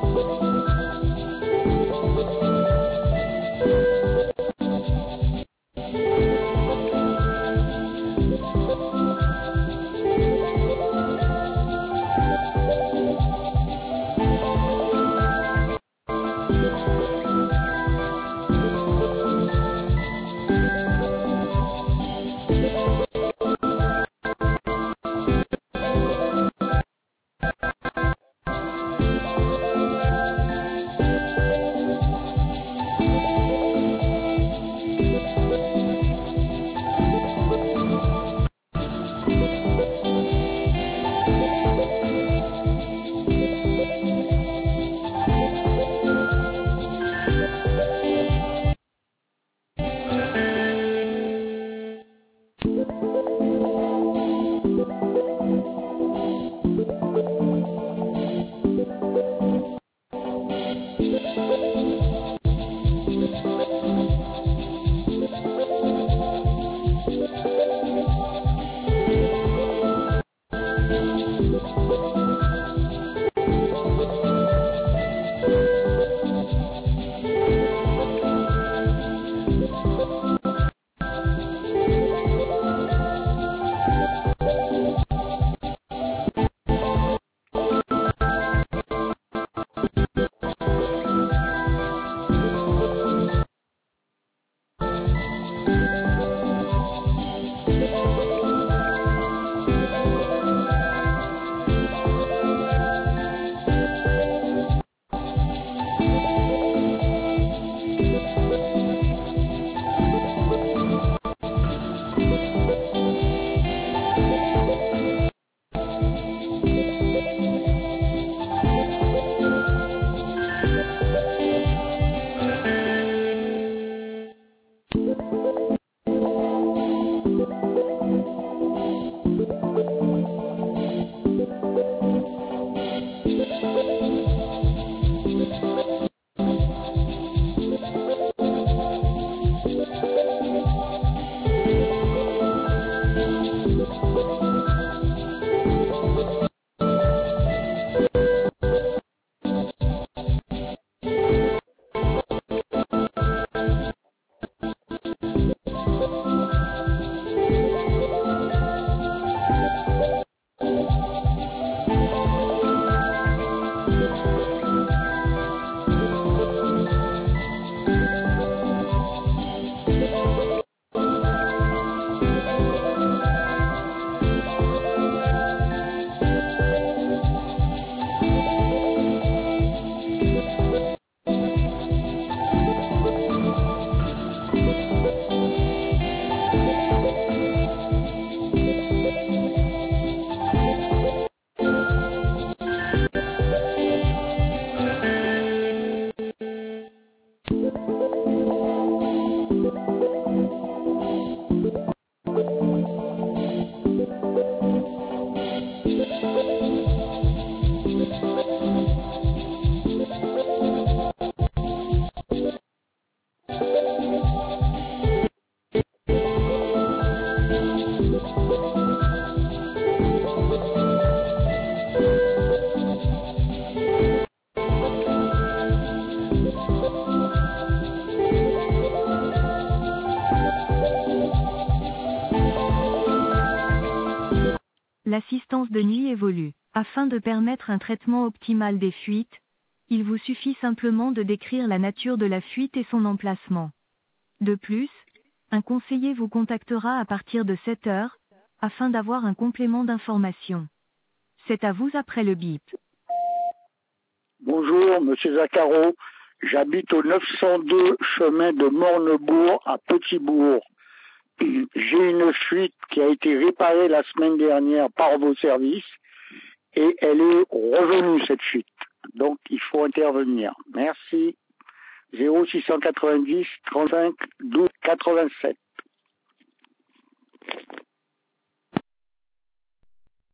L'assistance de nuit évolue. Afin de permettre un traitement optimal des fuites, il vous suffit simplement de décrire la nature de la fuite et son emplacement. De plus, un conseiller vous contactera à partir de 7 heures, afin d'avoir un complément d'information. C'est à vous après le bip. Bonjour, monsieur Zaccaro. J'habite au 902 chemin de Mornebourg à Petitbourg. J'ai une fuite qui a été réparée la semaine dernière par vos services et elle est revenue, cette fuite. Donc, il faut intervenir. Merci. 0690 35 12 87.